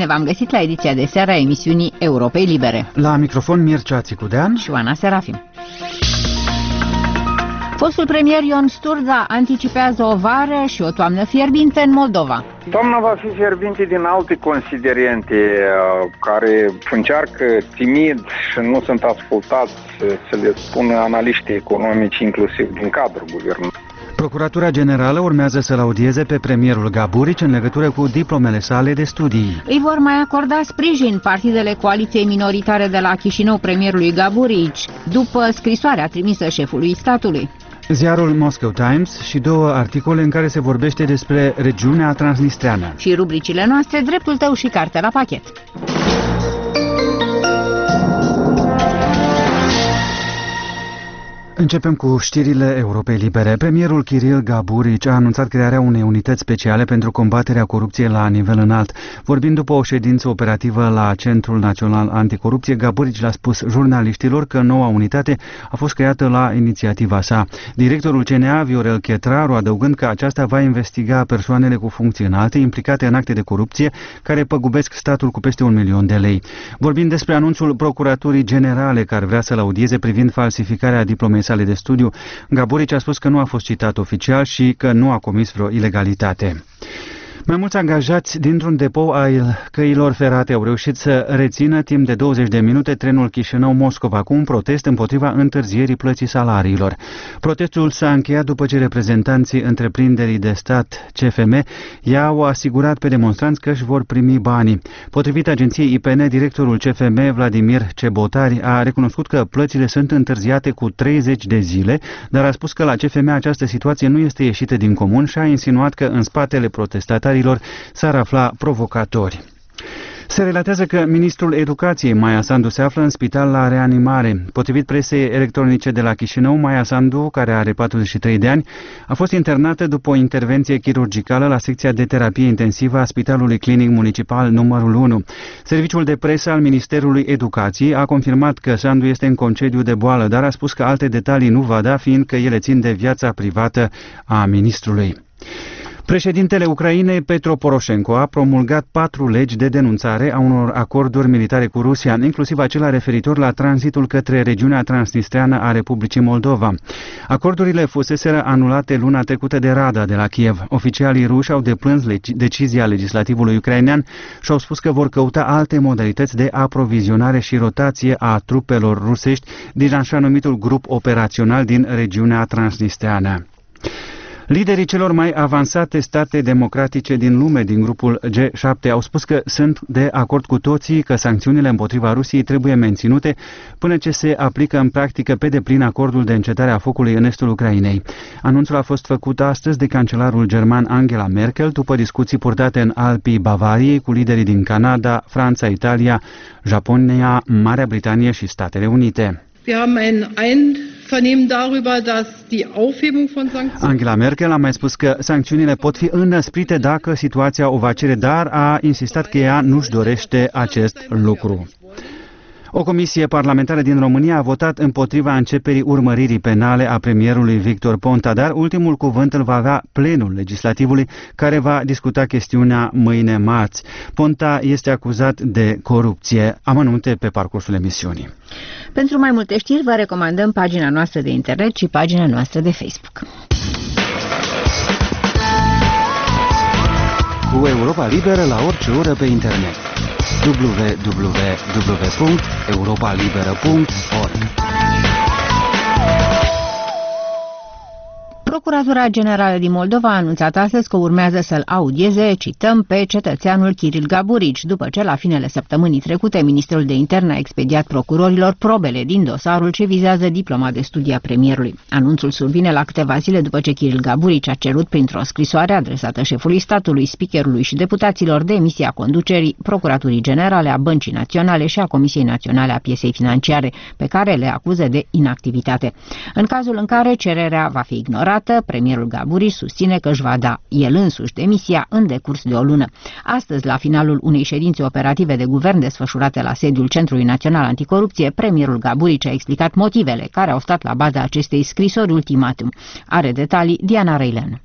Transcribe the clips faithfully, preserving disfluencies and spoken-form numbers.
v-am găsit la ediția de seară a emisiunii Europei Libere. La microfon Mircea Țicudean și Oana Serafim. Fostul premier Ion Sturza anticipează o vară și o toamnă fierbinte în Moldova. Toamna va fi fierbinte din alte considerente care încearcă timid și nu sunt ascultați să le spună analiștii economici, inclusiv din cadrul guvernului. Procuratura Generală urmează să-l audieze pe premierul Gaburici în legătură cu diplomele sale de studii. Îi vor mai acorda sprijin partidele coaliției minoritare de la Chișinău premierului Gaburici, după scrisoarea trimisă șefului statului. Ziarul Moscow Times și două articole în care se vorbește despre regiunea transnistreană. Și rubricile noastre, dreptul tău și carte la pachet. Începem cu știrile Europei Libere. Premierul Kiril Gaburici a anunțat crearea unei unități speciale pentru combaterea corupției la nivel înalt. Vorbind după o ședință operativă la Centrul Național Anticorupție, Gaburici le-a spus jurnaliștilor că noua unitate a fost creată la inițiativa sa. Directorul C N A, Viorel Chetraru, adăugând că aceasta va investiga persoanele cu funcții înalte implicate în acte de corupție care păgubesc statul cu peste un milion de lei. Vorbind despre anunțul Procuraturii Generale care vrea să-l audieze privind falsificarea diplomei sale de studiu, Gaburici a spus că nu a fost citat oficial și că nu a comis vreo ilegalitate. Mai mulți angajați dintr-un depou al căilor ferate au reușit să rețină timp de douăzeci de minute trenul Chișinău-Moscova cu un protest împotriva întârzierii plății salariilor. Protestul s-a încheiat după ce reprezentanții întreprinderii de stat C F M i-au asigurat pe demonstranți că își vor primi banii. Potrivit agenției I P N, directorul C F M, Vladimir Cebotari, a recunoscut că plățile sunt întârziate cu treizeci de zile, dar a spus că la C F M această situație nu este ieșită din comun și a insinuat că în spatele protestatarilor s-ar afla provocatori. Se relatează că ministrul educației, Maia Sandu, se află în spital la reanimare. Potrivit presei electronice de la Chișinău, Maia Sandu, care are patruzeci și trei de ani, a fost internată după o intervenție chirurgicală la secția de terapie intensivă a Spitalului Clinic Municipal numărul unu. Serviciul de presă al Ministerului Educației a confirmat că Sandu este în concediu de boală, dar a spus că alte detalii nu va da, fiindcă ele țin de viața privată a ministrului. Președintele Ucrainei, Petro Poroșenko, a promulgat patru legi de denunțare a unor acorduri militare cu Rusia, inclusiv acela referitor la tranzitul către regiunea transnistreană a Republicii Moldova. Acordurile fuseseră anulate luna trecută de Rada de la Kiev. Oficialii ruși au deplâns legi- decizia legislativului ucrainean și au spus că vor căuta alte modalități de aprovizionare și rotație a trupelor rusești din așa numitul grup operațional din regiunea transnistreană. Liderii celor mai avansate state democratice din lume din grupul G șapte au spus că sunt de acord cu toții că sancțiunile împotriva Rusiei trebuie menținute până ce se aplică în practică pe deplin acordul de încetare a focului în estul Ucrainei. Anunțul a fost făcut astăzi de cancelarul german Angela Merkel după discuții purtate în Alpii Bavariei cu liderii din Canada, Franța, Italia, Japonia, Marea Britanie și Statele Unite. Angela Merkel a mai spus că sancțiunile pot fi înăsprite dacă situația o va cere, dar a insistat că ea nu-și dorește acest lucru. O comisie parlamentară din România a votat împotriva începerii urmăririi penale a premierului Victor Ponta, dar ultimul cuvânt îl va avea plenul legislativului, care va discuta chestiunea mâine marți. Ponta este acuzat de corupție. Amănunte pe parcursul emisiunii. Pentru mai multe știri vă recomandăm pagina noastră de internet și pagina noastră de Facebook. Cu Europa Liberă la orice oră pe internet. w w w punct europa liberă punct org. Procuratura Generală din Moldova a anunțat astăzi că urmează să-l audieze, cităm, pe cetățeanul Kiril Gaburici, după ce la finele săptămânii trecute Ministerul de Interne a expediat procurorilor probele din dosarul ce vizează diploma de studii a premierului. Anunțul survine la câteva zile după ce Kiril Gaburici a cerut printr-o scrisoare adresată șefului statului, speakerului și deputaților demisia conducerii Procuraturii Generale a Băncii Naționale și a Comisiei Naționale a Pieței Financiare, pe care le acuză de inactivitate. În cazul în care cererea va fi ignorată, premierul Gaburici susține că își va da el însuși demisia în decurs de o lună. Astăzi, la finalul unei ședințe operative de guvern desfășurate la sediul Centrului Național Anticorupție, premierul Gaburici a explicat motivele care au stat la baza acestei scrisori ultimatum. Are detalii Diana Reilean.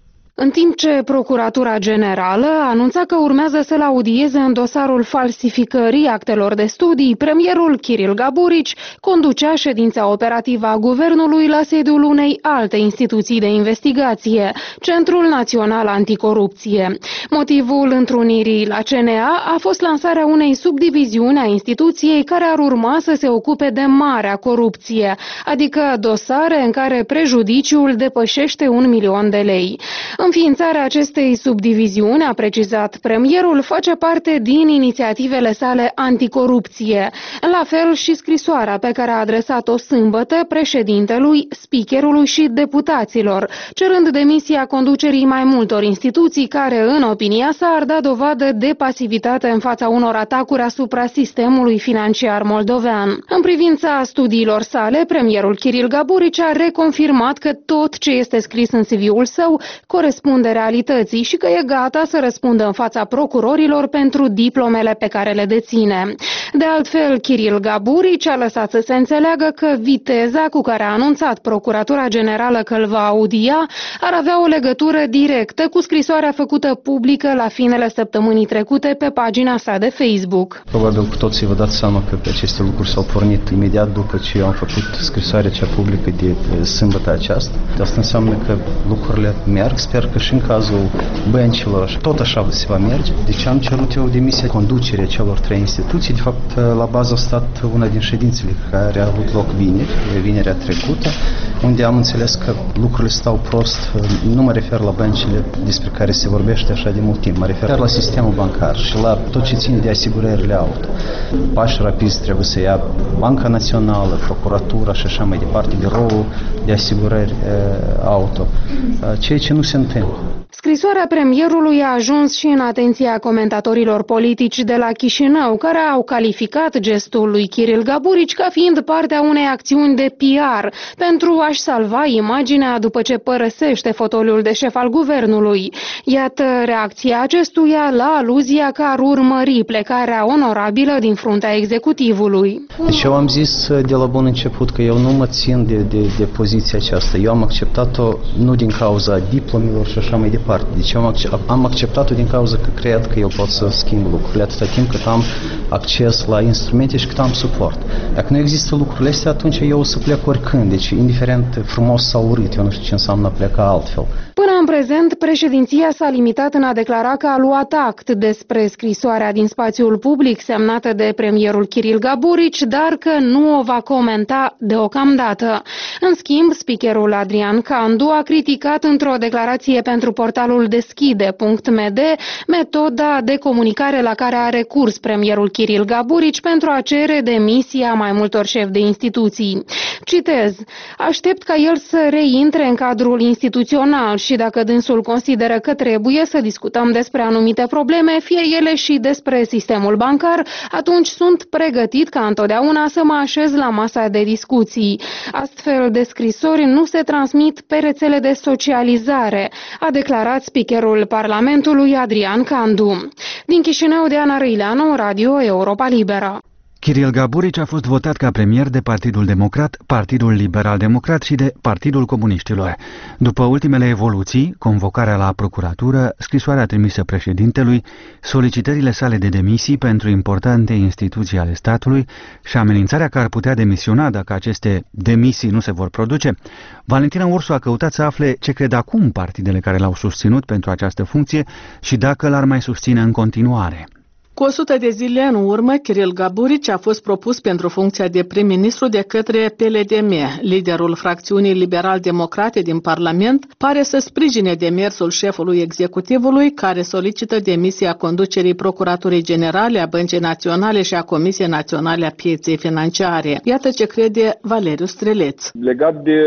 În timp ce Procuratura Generală anunța că urmează să-l audieze în dosarul falsificării actelor de studii, premierul Kiril Gaburici conducea ședința operativă a guvernului la sediul unei alte instituții de investigație, Centrul Național Anticorupție. Motivul întrunirii la C N A a fost lansarea unei subdiviziuni a instituției care ar urma să se ocupe de marea corupție, adică dosare în care prejudiciul depășește un milion de lei. Înființarea acestei subdiviziuni, a precizat premierul, face parte din inițiativele sale anticorupție. La fel și scrisoarea pe care a adresat-o sâmbătă președintelui, speakerului și deputaților, cerând demisia conducerii mai multor instituții care, în opinia sa, ar da dovadă de pasivitate în fața unor atacuri asupra sistemului financiar moldovean. În privința studiilor sale, premierul Kiril Gaburici a reconfirmat că tot ce este scris în C V-ul său corespunde realității și că e gata să răspundă în fața procurorilor pentru diplomele pe care le deține. De altfel, Kiril Gaburici a lăsat să se înțeleagă că viteza cu care a anunțat Procuratura Generală că îl va audia ar avea o legătură directă cu scrisoarea făcută publică la finele săptămânii trecute pe pagina sa de Facebook. Probabil cu toții vă dați seama că aceste lucruri s-au pornit imediat după ce eu am făcut scrisoarea cea publică de sâmbătă aceasta. Asta înseamnă că lucrurile merg. Sper că și în cazul băncilor tot așa se va merge. Deci am cerut eu demisia conducerea celor trei instituții. De fapt, la bază a stat una din ședințele care a avut loc vineri, vinerea trecută, unde am înțeles că lucrurile stau prost. Nu mă refer la băncile despre care se vorbește așa de mult timp. Mă refer la sistemul bancar și la tot ce ține de asigurările auto. Pași rapizi trebuie să ia Banca Națională, Procuratura și așa mai departe, Biroul de Asigurări Auto, ceea ce nu se întâmplă. Scrisoarea premierului a ajuns și în atenția comentatorilor politici de la Chișinău, care au calificat gestul lui Kiril Gaburici ca fiind partea unei acțiuni de P R pentru a-și salva imaginea după ce părăsește fotoliul de șef al guvernului. Iată reacția acestuia la aluzia că ar urmări plecarea onorabilă din fruntea executivului. Deci eu am zis de la bun început că eu nu mă țin de, de, de poziția aceasta. Eu am acceptat-o nu din cauza diplomelor și așa mai departe. Deci eu am acceptat-o din cauza că cred că eu pot să schimb lucrurile atâta timp cât am acces la instrumente și cât am suport. Dacă nu există lucrurile astea, atunci eu o să plec oricând. Deci indiferent frumos sau urât, eu nu știu ce înseamnă a pleca altfel. Până în prezent, președinția s-a limitat în a declara că a luat act despre scrisoarea din spațiul public semnată de premierul Kiril Gaburici, dar că nu o va comenta deocamdată. În schimb, speakerul Adrian Candu a criticat într-o declarație pentru portalul deschide punct m d metoda de comunicare la care a recurs premierul Kiril Gaburici pentru a cere demisia mai multor șefi de instituții. Citez: aștept ca el să reintre în cadrul instituțional și dacă dânsul consideră că trebuie să discutăm despre anumite probleme, fie ele și despre sistemul bancar, atunci sunt pregătit ca întotdeauna să mă așez la masa de discuții. Astfel de scrisori nu se transmit pe rețele de socializare, a declarat speakerul Parlamentului Adrian Candu. Din Chișinău, Diana Răileanu, Radio Europa Liberă. Kiril Gaburici a fost votat ca premier de Partidul Democrat, Partidul Liberal Democrat și de Partidul Comuniștilor. După ultimele evoluții, convocarea la procuratură, scrisoarea trimisă președintelui, solicitările sale de demisii pentru importante instituții ale statului și amenințarea că ar putea demisiona dacă aceste demisii nu se vor produce, Valentina Ursu a căutat să afle ce cred acum partidele care l-au susținut pentru această funcție și dacă l-ar mai susține în continuare. Cu o sută de zile în urmă, Kiril Gaburici a fost propus pentru funcția de prim-ministru de către P L D M. Liderul fracțiunii liberal-democrate din Parlament pare să sprijine demersul șefului executivului, care solicită demisia conducerii Procuraturii Generale a Băncii Naționale și a Comisiei Naționale a Pieței Financiare. Iată ce crede Valeriu Streleț. Legat de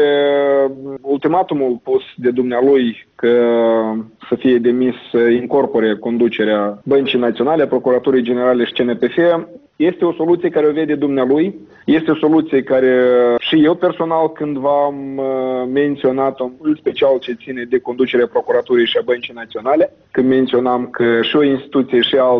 ultimatumul pus de dumnealui că să fie demis, să incorpore conducerea Băncii Naționale, a Procuraturii Generale și C N P F, este o soluție care o vede dumnealui, este o soluție care și eu personal cândva am menționat-o, în special ce ține de conducerea Procuraturii și a Băncii Naționale, când menționam că și o instituție și alta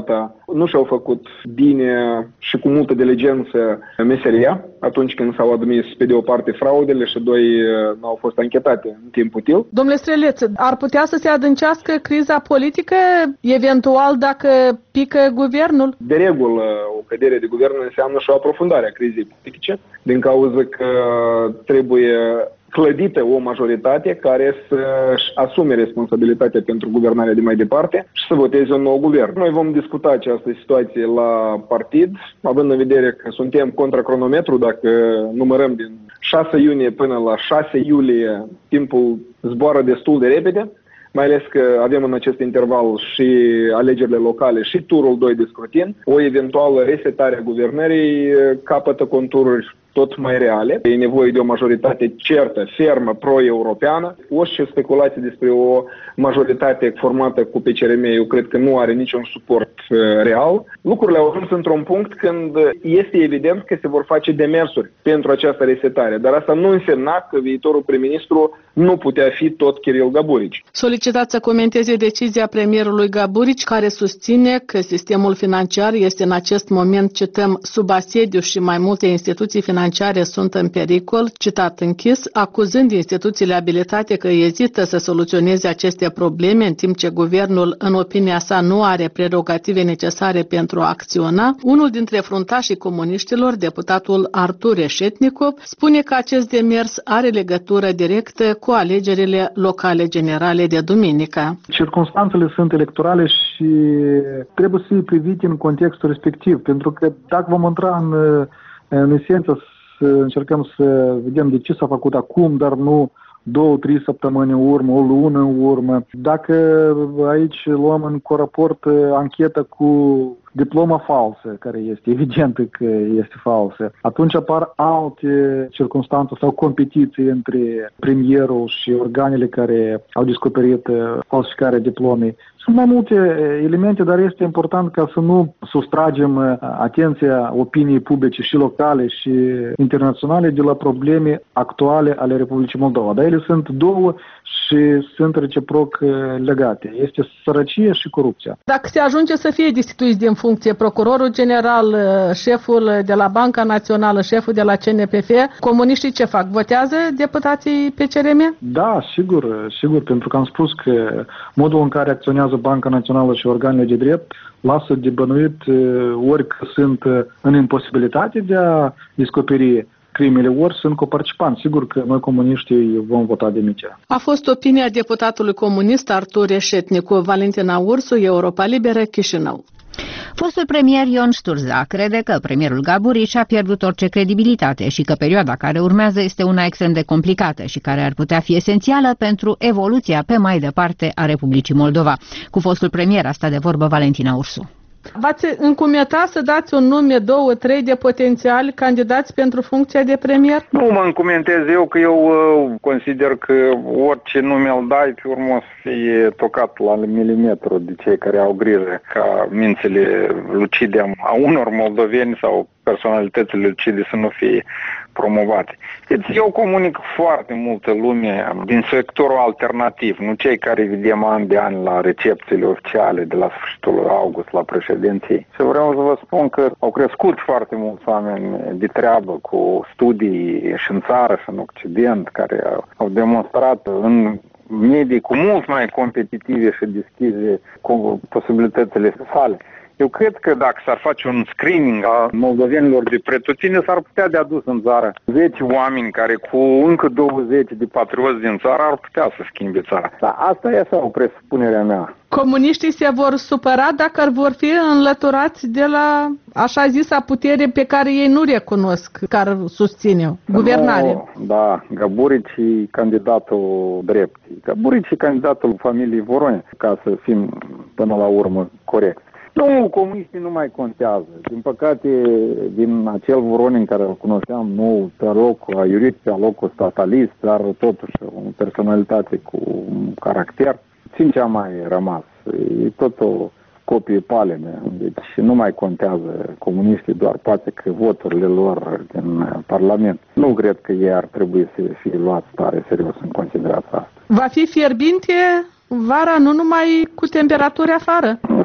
nu și-au făcut bine și cu multă diligență meseria atunci când s-au admis pe de o parte fraudele și doi nu au fost anchetate în timp util. Domnule Streleț, ar putea să se adâncească criza politică, eventual dacă pică guvernul? De regulă, o cădere de guvern înseamnă și o aprofundare a crizei politice, din cauza că trebuie clădită o majoritate care să-și asume responsabilitatea pentru guvernarea de mai departe și să voteze un nou guvern. Noi vom discuta această situație la partid, având în vedere că suntem contra cronometru, dacă numărăm din șase iunie până la șase iulie, timpul zboară destul de repede, mai ales că avem în acest interval și alegerile locale și turul doi de scrutin. O eventuală resetare a guvernării capătă contururi tot mai reale. E nevoie de o majoritate certă, fermă, pro-europeană. Orice speculație despre o majoritate formată cu P C R M, eu cred că nu are niciun suport uh, real. Lucrurile au ajuns într-un punct când este evident că se vor face demersuri pentru această resetare, dar asta nu însemna că viitorul prim-ministru nu putea fi tot Kiril Gaburici. Solicitați să comenteze decizia premierului Gaburici, care susține că sistemul financiar este în acest moment, cităm, sub asediu și mai multe instituții financiare sunt în pericol, citat închis, acuzând instituțiile abilitate că ezită să soluționeze aceste probleme, în timp ce guvernul, în opinia sa, nu are prerogative necesare pentru a acționa. Unul dintre fruntașii comuniștilor, deputatul Artur Reșetnikov, spune că acest demers are legătură directă cu alegerile locale generale de duminică. Circumstanțele sunt electorale și trebuie să fie privite în contextul respectiv, pentru că dacă vom intra în, în esență să încercăm să vedem de ce s-a făcut acum, dar nu două, trei săptămâni în urmă, o lună în urmă. Dacă aici luăm în coraport anchetă cu diploma falsă, care este evident că este falsă, atunci apar alte circunstanțe sau competiții între premierul și organele care au descoperit falsificarea diplomei. Sunt mai multe elemente, dar este important ca să nu sustragem atenția opiniei publice și locale și internaționale de la probleme actuale ale Republicii Moldova. Dar ele sunt două și sunt reciproc legate. Este sărăcie și corupția. Dacă se ajunge să fie destituiți din funcție procurorul general, șeful de la Banca Națională, șeful de la C N P F, comuniștii ce fac? Votează deputații P C R M? Da, sigur, sigur, pentru că am spus că modul în care acționează Banca Națională și organele de drept lasă de bănuit ori că sunt în imposibilitate de a descoperi crimele, ori sunt coparticipanți. Sigur că noi comuniștii vom vota demisia. A fost opinia deputatului comunist Artur Reșetnikov. Valentina Ursu, Europa Liberă, Chișinău. Fostul premier Ion Șturza crede că premierul Gaburici a pierdut orice credibilitate și că perioada care urmează este una extrem de complicată și care ar putea fi esențială pentru evoluția pe mai departe a Republicii Moldova. Cu fostul premier a stat de vorbă Valentina Ursu. V-ați încumetat să dați un nume, două, trei de potențiali candidați pentru funcția de premier? Nu mă încumentez eu, că eu uh, consider că orice nume îl dai, pe urmă o să fie tocat la milimetru de cei care au grijă ca mințile lucide a unor moldoveni sau personalitățile lucide să nu fie promovate. Deci eu comunic foarte multă lume din sectorul alternativ, nu cei care vedem ani de ani la recepțiile oficiale de la sfârșitul august la președinții. Și vreau să vă spun că au crescut foarte mulți oameni de treabă cu studii și în țară și în Occident, care au demonstrat în medii cu mult mai competitive și deschise cu posibilitățile sale. Eu cred că dacă s-ar face un screening a moldovenilor de pretutine, s-ar putea de adus în țară zece oameni care cu încă douăzeci de patrioți din țară ar putea să schimbe țara. Dar asta e așa o presupunere a mea. Comuniștii se vor supăra dacă ar vor fi înlăturați de la așa zisa putere pe care ei nu recunosc, care susține guvernare. No, da, Gaburici e candidatul drept. Gaburici e candidatul familiei Voroni, ca să fim până la urmă corect. Nu, comuniștii nu mai contează. Din păcate, din acel Voronin care îl cunoșteam nou, pe locul, a iurit pe locul statalist, dar totuși o personalitate cu un caracter, țin ce a mai rămas. E tot o copie paleme. Deci nu mai contează comuniștii, doar poate că voturile lor din Parlament. Nu cred că ei ar trebui să fie luați tare serios în considerația asta. Va fi fierbinte vara, nu numai cu temperaturi afară? O să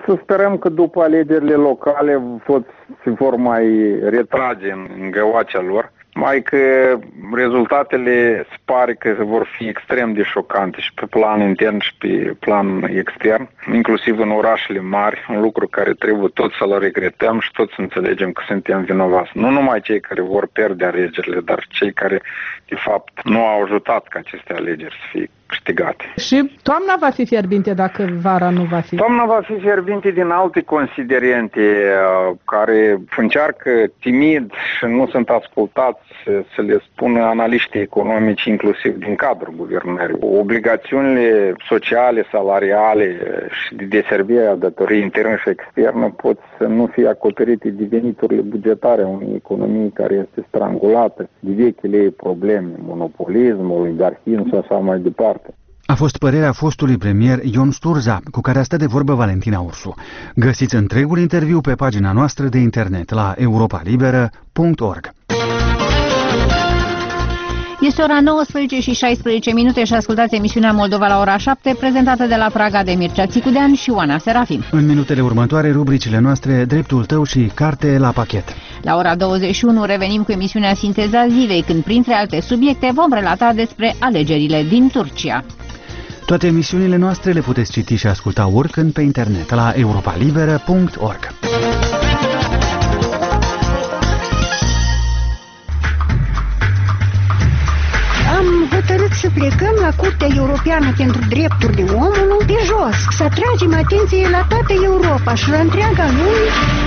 Să sperăm că după alegerile locale toți se vor mai retrage în găoacea lor. Mai că rezultatele se pare că vor fi extrem de șocante și pe plan intern și pe plan extern, inclusiv în orașele mari, un lucru care trebuie toți să-l regretăm și toți să înțelegem că suntem vinovați. Nu numai cei care vor pierde alegerile, dar cei care, de fapt, nu au ajutat ca aceste alegeri să fie câștigate. Și toamna va fi fierbinte dacă vara nu va fi? Toamna va fi fierbinte din alte considerente care încearcă timid și nu sunt ascultați să le spună analiștii economici, inclusiv din cadrul guvernării. Obligațiunile sociale, salariale și de deservire a datoriei interne și externe pot să nu fie acoperite de veniturile bugetare a unei economii care este strangulată de vechile ei probleme, monopolism, oligarhism și așa mai departe. A fost părerea fostului premier Ion Sturza, cu care a stat de vorbă Valentina Ursu. Găsiți întregul interviu pe pagina noastră de internet la europa liberă punct org. Este ora nouăsprezece și șaisprezece minute și ascultați emisiunea Moldova la ora șapte, prezentată de la Praga de Mircea Țicudean și Oana Serafim. În minutele următoare, rubricile noastre Dreptul tău și Carte la pachet. La ora douăzeci și unu revenim cu emisiunea Sinteza zilei, când printre alte subiecte vom relata despre alegerile din Turcia. Toate emisiunile noastre le puteți citi și asculta oricând pe internet la europa liberă punct org. Am hotărât să plecăm la Curtea Europeană pentru Drepturile Omului de jos, să atragem atenție la toată Europa și la întreaga lume.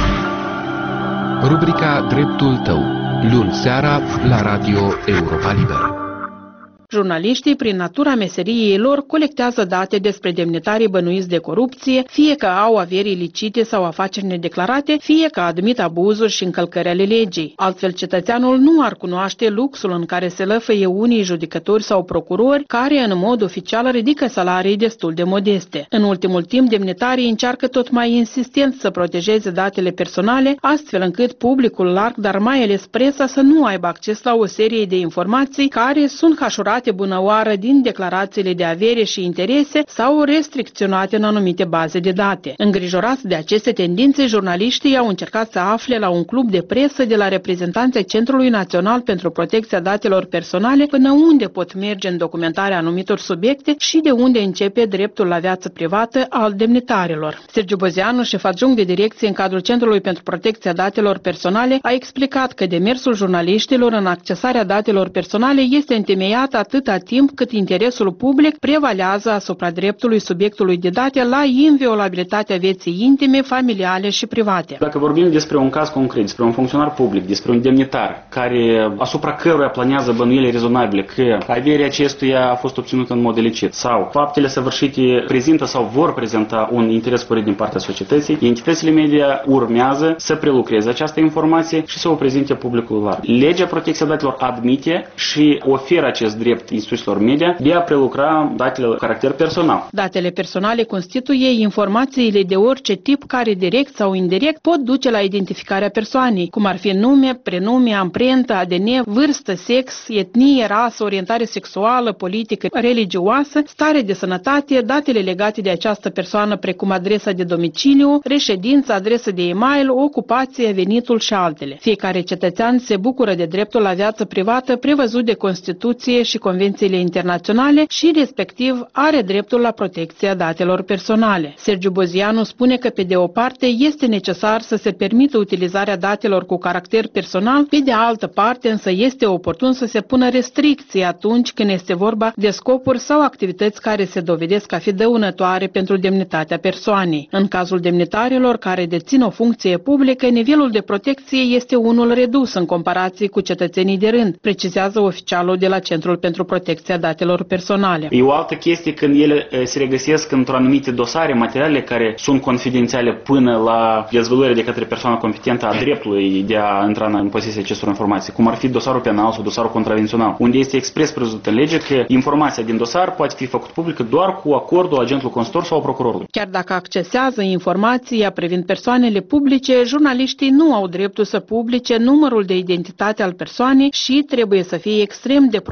Rubrica Dreptul tău, luni seara la Radio Europa Liberă. Jurnaliștii, prin natura meseriei lor, colectează date despre demnitarii bănuiți de corupție, fie că au averi ilicite sau afaceri nedeclarate, fie că admit abuzuri și încălcări ale legii. Altfel, cetățeanul nu ar cunoaște luxul în care se lăfăie unii judecători sau procurori, care în mod oficial ridică salarii destul de modeste. În ultimul timp, demnitarii încearcă tot mai insistent să protejeze datele personale, astfel încât publicul larg, dar mai ales presa, să nu aibă acces la o serie de informații care sunt hașurate bunăoară din declarațiile de avere și interese sau restricționate în anumite baze de date. Îngrijorați de aceste tendințe, jurnaliștii au încercat să afle la un club de presă de la reprezentanții Centrului Național pentru Protecția Datelor Personale până unde pot merge în documentarea anumitor subiecte și de unde începe dreptul la viață privată al demnitarilor. Sergiu Bozeanu, șef adjunct de direcție în cadrul Centrului pentru Protecția Datelor Personale, a explicat că demersul jurnaliștilor în accesarea datelor personale este întemeiat atâta timp cât interesul public prevalează asupra dreptului subiectului de date la inviolabilitatea vieții intime, familiale și private. Dacă vorbim despre un caz concret, despre un funcționar public, despre un demnitar care asupra căruia planează bănuieli rezonabile că averea acestuia a fost obținută în mod ilicit sau faptele săvârșite prezintă sau vor prezenta un interes sporit din partea societății, entitățile media urmează să prelucreze această informație și să o prezinte publicul larg. Legea protecției datelor admite și oferă acest drept instituțiilor media de a prelucra datele cu caracter personal. Datele personale constituie informațiile de orice tip care direct sau indirect pot duce la identificarea persoanei, cum ar fi nume, prenume, amprentă, A D N, vârstă, sex, etnie, rasă, orientare sexuală, politică, religioasă, stare de sănătate, datele legate de această persoană precum adresa de domiciliu, reședință, adresă de e-mail, ocupație, venitul și altele. Fiecare cetățean se bucură de dreptul la viață privată prevăzut de Constituție și convențiile internaționale și, respectiv, are dreptul la protecția datelor personale. Sergiu Bozianu spune că, pe de o parte, este necesar să se permită utilizarea datelor cu caracter personal, pe de altă parte, însă, este oportun să se pună restricții atunci când este vorba de scopuri sau activități care se dovedesc a fi dăunătoare pentru demnitatea persoanei. În cazul demnitarilor care dețin o funcție publică, nivelul de protecție este unul redus în comparație cu cetățenii de rând, precizează oficialul de la Centrul pentru Protecția Datelor Personale. E o altă chestie când ele se regăsesc într-o anumite dosare, materiale care sunt confidențiale până la dezvăluirea de către persoana competentă a dreptului de a intra în posesia acestor informații, cum ar fi dosarul penal sau dosarul contravențional, unde este expres prevăzut în lege că informația din dosar poate fi făcută publică doar cu acordul agentului consultor sau procurorului. Chiar dacă accesează informația privind persoanele publice, jurnaliștii nu au dreptul să publice numărul de identitate al persoanei și trebuie să fie extrem de prudenți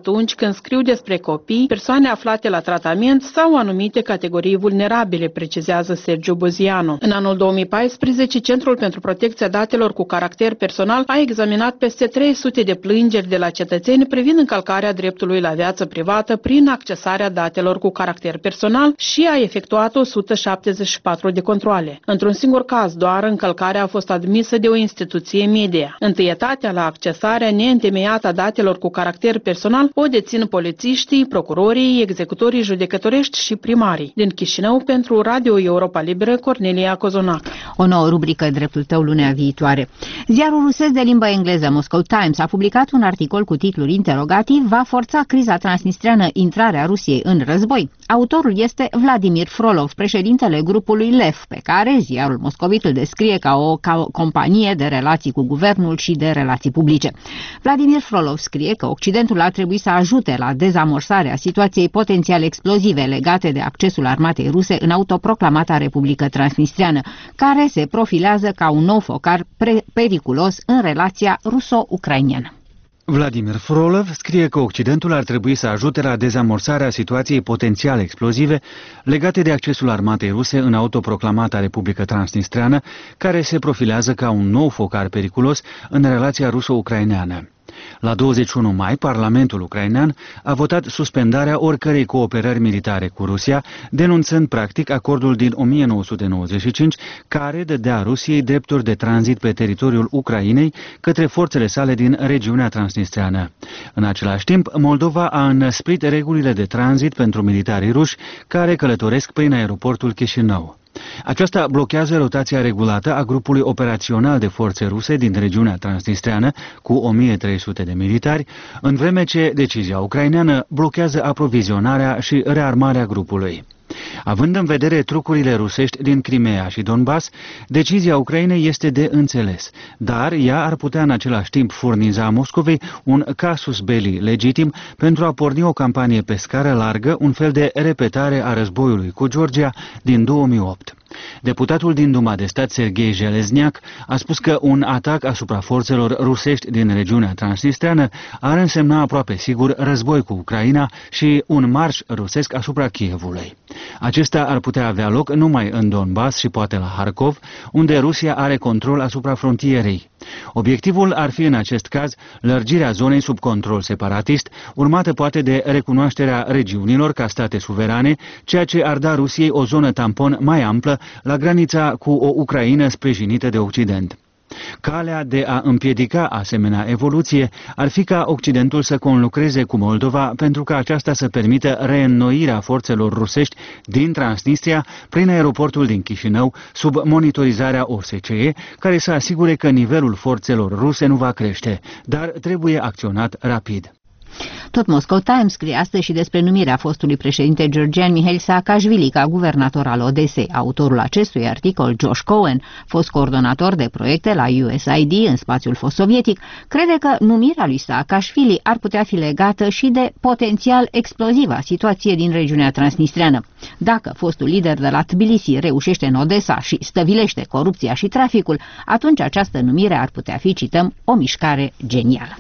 atunci când scriu despre copii, persoane aflate la tratament sau anumite categorii vulnerabile, precizează Sergiu Buzianu. În anul două mii paisprezece, Centrul pentru Protecția Datelor cu Caracter Personal a examinat peste trei sute de plângeri de la cetățeni privind încălcarea dreptului la viață privată prin accesarea datelor cu caracter personal și a efectuat o sută șaptezeci și patru de controale. Într-un singur caz, doar încălcarea a fost admisă de o instituție media. Întâietatea la accesarea neîntemeiată a datelor cu caracter personal o dețin polițiștii, procurorii, executorii judecătorești și primarii. Din Chișinău, pentru Radio Europa Liberă, Cornelia Cozonac. O nouă rubrică, Dreptul tău, lunea viitoare. Ziarul rusesc de limbă engleză Moscow Times a publicat un articol cu titlul interogativ: Va forța criza transnistreană intrarea Rusiei în război? Autorul este Vladimir Frolov, președintele grupului Lev, pe care ziarul moscovit îl descrie ca o, ca o companie de relații cu guvernul și de relații publice. Vladimir Frolov scrie că Occidentul ar trebui să ajute la dezamorsarea situației potențial explozive legate de accesul armatei ruse în autoproclamata Republică Transnistreană, care se profilează ca un nou focar periculos în relația ruso-ucrainiană. Vladimir Frolov scrie că Occidentul ar trebui să ajute la dezamorsarea situației potențial explozive legate de accesul armatei ruse în autoproclamata Republică Transnistreană, care se profilează ca un nou focar periculos în relația ruso-ucraineană. La douăzeci și unu mai, Parlamentul ucrainean a votat suspendarea oricărei cooperări militare cu Rusia, denunțând practic acordul din o mie nouă sute nouăzeci și cinci, care dădea Rusiei drepturi de tranzit pe teritoriul Ucrainei către forțele sale din regiunea transnistreană. În același timp, Moldova a înăsprit regulile de tranzit pentru militarii ruși care călătoresc prin aeroportul Chișinău. Aceasta blochează rotația regulată a grupului operațional de forțe ruse din regiunea transnistreană cu o mie trei sute de militari, în vreme ce decizia ucraineană blochează aprovizionarea și rearmarea grupului. Având în vedere trucurile rusești din Crimea și Donbass, decizia Ucrainei este de înțeles, dar ea ar putea în același timp furniza Moscovei un casus belli legitim pentru a porni o campanie pe scară largă, un fel de repetare a războiului cu Georgia din două mii opt. Deputatul din Duma de Stat, Serghei Jelezniak, a spus că un atac asupra forțelor rusești din regiunea transnistreană ar însemna aproape sigur război cu Ucraina și un marș rusesc asupra Kievului. Acesta ar putea avea loc numai în Donbass și poate la Harkov, unde Rusia are control asupra frontierei. Obiectivul ar fi în acest caz lărgirea zonei sub control separatist, urmată poate de recunoașterea regiunilor ca state suverane, ceea ce ar da Rusiei o zonă tampon mai amplă la granița cu o Ucraină sprijinită de Occident. Calea de a împiedica asemenea evoluție ar fi ca Occidentul să conlucreze cu Moldova pentru ca aceasta să permită reînnoirea forțelor rusești din Transnistria prin aeroportul din Chișinău, sub monitorizarea O S C E, care să asigure că nivelul forțelor ruse nu va crește, dar trebuie acționat rapid. Tot Moscow Times scrie astăzi și despre numirea fostului președinte georgian Mihail Saakashvili ca guvernator al Odesei. Autorul acestui articol, Josh Cohen, fost coordonator de proiecte la U S A I D în spațiul fost sovietic, crede că numirea lui Saakashvili ar putea fi legată și de potențial exploziva situație din regiunea transnistreană. Dacă fostul lider de la Tbilisi reușește în Odessa și stăvilește corupția și traficul, atunci această numire ar putea fi, cităm, o mișcare genială.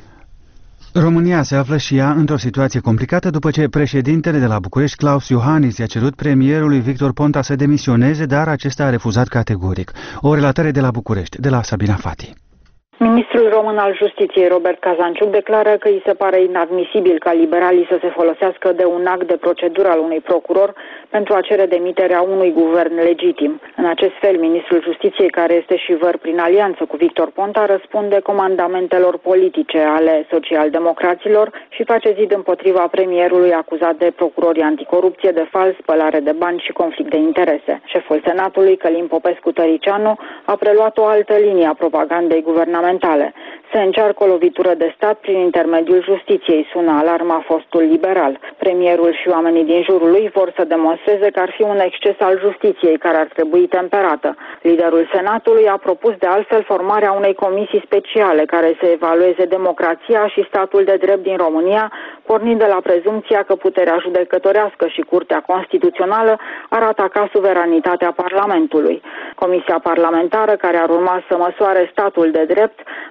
România se află și ea într-o situație complicată după ce președintele de la București, Klaus Iohannis, i-a cerut premierului Victor Ponta să demisioneze, dar acesta a refuzat categoric. O relatare de la București, de la Sabina Fati. Ministrul român al Justiției, Robert Cazanciuc, declară că îi se pare inadmisibil ca liberalii să se folosească de un act de procedură al unui procuror pentru a cere demiterea unui guvern legitim. În acest fel, ministrul Justiției, care este și văr prin alianță cu Victor Ponta, răspunde comandamentelor politice ale socialdemocraților și face zid împotriva premierului acuzat de procurorii anticorupție, de fals, spălare de bani și conflict de interese. Șeful Senatului, Călin Popescu-Tăricianu, a preluat o altă linie a propagandei guvernamentale. Se încearcă o lovitură de stat prin intermediul justiției, sună alarma fostul liberal. Premierul și oamenii din jurul lui vor să demonstreze că ar fi un exces al justiției care ar trebui temperată. Liderul Senatului a propus de altfel formarea unei comisii speciale care să evalueze democrația și statul de drept din România, pornind de la prezumția că puterea judecătorească și Curtea Constituțională ar ataca suveranitatea Parlamentului. Comisia parlamentară, care ar urma să măsoare statul de drept, pare să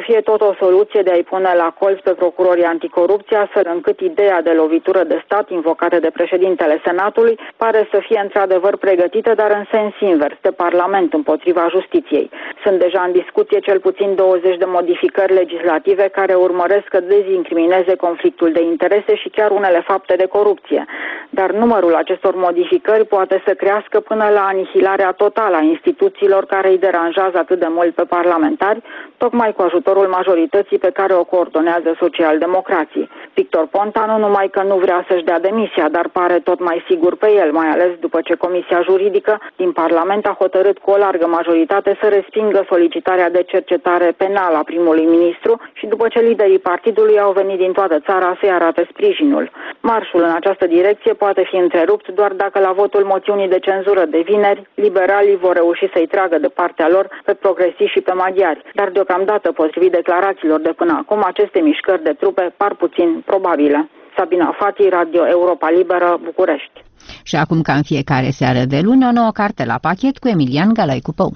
fie tot o soluție de a-i pune la colț pe procurorii anticorupție, astfel încât ideea de lovitură de stat invocată de președintele Senatului pare să fie într-adevăr pregătită, dar în sens invers, de Parlament împotriva justiției. Sunt deja în discuție cel puțin douăzeci de modificări legislative care urmăresc să dezincrimineze conflictul de interese și chiar unele fapte de corupție. Dar numărul acestor modificări poate să crească până la anihilarea totală a instituțiilor care îi deranjează atât de mult pe parlamentari, tocmai cu ajutorul majorității pe care o coordonează socialdemocrații. Victor Ponta nu numai că nu vrea să-și dea demisia, dar pare tot mai sigur pe el, mai ales după ce Comisia Juridică din Parlament a hotărât cu o largă majoritate să respingă solicitarea de cercetare penală a primului ministru și după ce liderii partidului au venit din toată țara să-i arate sprijinul. Marșul în această direcție poate fi întrerupt doar dacă la votul moțiunii de cenzură de vineri, liberalii vor reuși să-i tragă de partea lor pe progresiști și pe maghiari, dar deocamdată, potrivit declarațiilor de până acum, aceste mișcări de trupe par puțin probabile. Sabina Fati, Radio Europa Liberă, București. Și acum, ca în fiecare seară de lună, o nouă carte la pachet cu Emilian Galaicu Păun.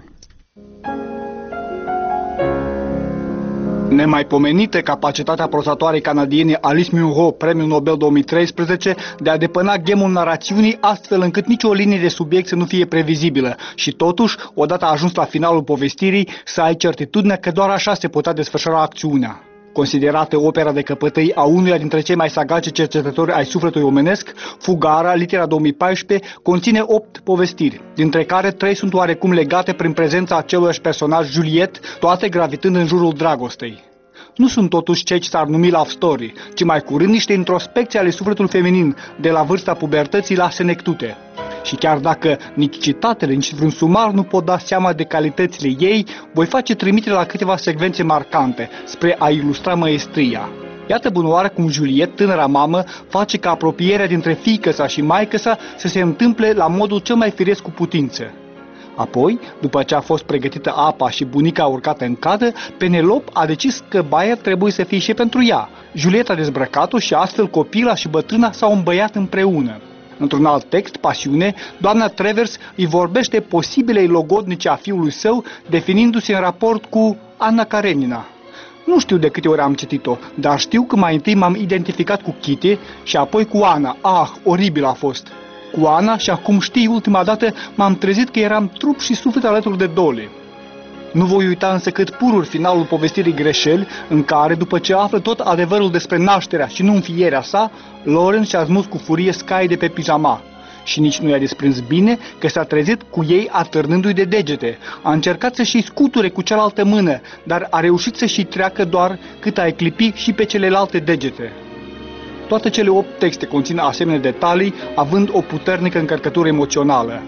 Nemaipomenite capacitatea prozatoarei canadiene Alice Munro, Premiul Nobel două mii treisprezece, de a depăna gemul narațiunii astfel încât nicio linie de subiect să nu fie previzibilă și totuși, odată ajuns la finalul povestirii, să ai certitudinea că doar așa se putea desfășura acțiunea. Considerată opera de căpătâi a unuia dintre cei mai sagace cercetători ai sufletului omenesc, Fugara, litera două mii paisprezece, conține opt povestiri, dintre care trei sunt oarecum legate prin prezența aceluiași personaj, Juliette, toate gravitând în jurul dragostei. Nu sunt totuși cei ce s-ar numi love story, ci mai curând niște introspecții ale sufletului feminin, de la vârsta pubertății la senectute. Și chiar dacă nici citatele, nici vreun sumar nu pot da seama de calitățile ei, voi face trimitere la câteva secvențe marcante, spre a ilustra maestria. Iată bunoară cum Juliette, tânăra mamă, face ca apropierea dintre fiică-sa și maică-sa să se întâmple la modul cel mai firesc cu putință. Apoi, după ce a fost pregătită apa și bunica a urcat în cadă, Penelope a decis că baia trebuie să fie și pentru ea. Juliette a dezbrăcat-o și astfel copila și bătrâna s-au îmbăiat împreună. Într-un alt text, Pasiune, doamna Travers îi vorbește posibilei logodnice a fiului său, definindu-se în raport cu Anna Karenina. Nu știu de câte ori am citit-o, dar știu că mai întâi m-am identificat cu Kitty și apoi cu Ana. Ah, oribil a fost! Cu Ana și acum știi, ultima dată m-am trezit că eram trup și suflet alături de Dolly. Nu voi uita însă cât pururi finalul povestirii Greșeli, în care, după ce află tot adevărul despre nașterea și nu înfierea sa, Lawrence și-a smuls cu furie scai de pe pijama. Și nici nu i-a desprins bine că s-a trezit cu ei atârnându-i de degete. A încercat să-și scuture cu cealaltă mână, dar a reușit să-și treacă doar cât a eclipi și pe celelalte degete. Toate cele opt texte conțin asemenea detalii, având o puternică încărcătură emoțională.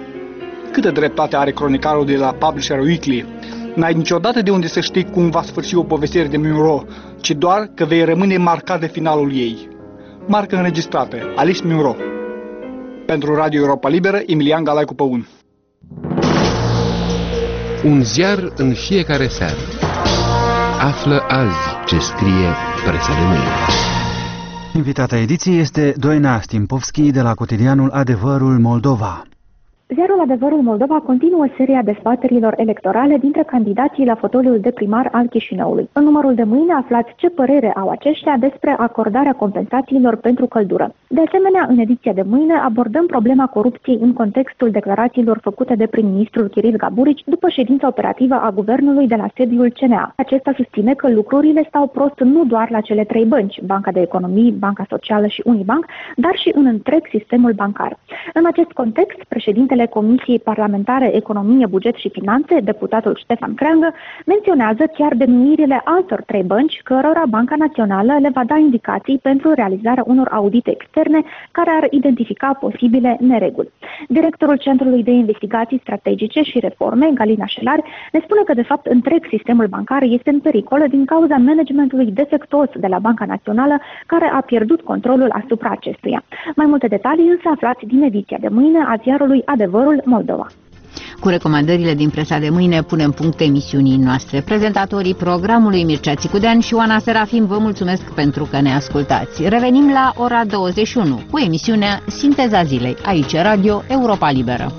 Câtă dreptate are cronicarul de la Publisher Weekly? N-ai niciodată de unde să știi cum va sfârși o povestire de Munro, ci doar că vei rămâne marcat de finalul ei. Marcă înregistrată, Alice Munro. Pentru Radio Europa Liberă, Emilian Galaicu Păun. Un ziar în fiecare seară. Află azi ce scrie presa de mâine. Invitata ediției este Doina Stimpovski de la cotidianul Adevărul Moldova. Ziarul Adevărul Moldova continuă seria dezbaterilor electorale dintre candidații la fotoliul de primar al Chișinăului. În numărul de mâine aflați ce părere au aceștia despre acordarea compensațiilor pentru căldură. De asemenea, în ediția de mâine abordăm problema corupției în contextul declarațiilor făcute de prim-ministrul Kiril Gaburici după ședința operativă a guvernului de la sediul C N A. Acesta susține că lucrurile stau prost nu doar la cele trei bănci, Banca de Economii, Banca Socială și Unibank, dar și în întreg sistemul bancar. În acest context, președintele Comisiei Parlamentare Economie, Buget și Finanțe, deputatul Ștefan Creangă, menționează chiar denumirile altor trei bănci, cărora Banca Națională le va da indicații pentru realizarea unor audite externe care ar identifica posibile nereguli. Directorul Centrului de Investigații Strategice și Reforme, Galina Șelari, ne spune că, de fapt, întreg sistemul bancar este în pericol din cauza managementului defectuos de la Banca Națională, care a pierdut controlul asupra acestuia. Mai multe detalii însă aflați din ediția de mâine a ziarului Adevărul Moldova. Cu recomandările din presa de mâine punem punct emisiunii noastre. Prezentatorii programului Mircea Țicudean și Oana Serafim vă mulțumesc pentru că ne ascultați. Revenim la ora douăzeci și unu cu emisiunea Sinteza Zilei, aici Radio Europa Liberă.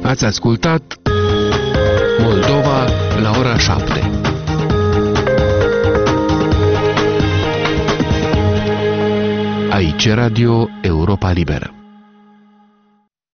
Ați ascultat Moldova la ora șapte. Aici Radio Europa Liberă.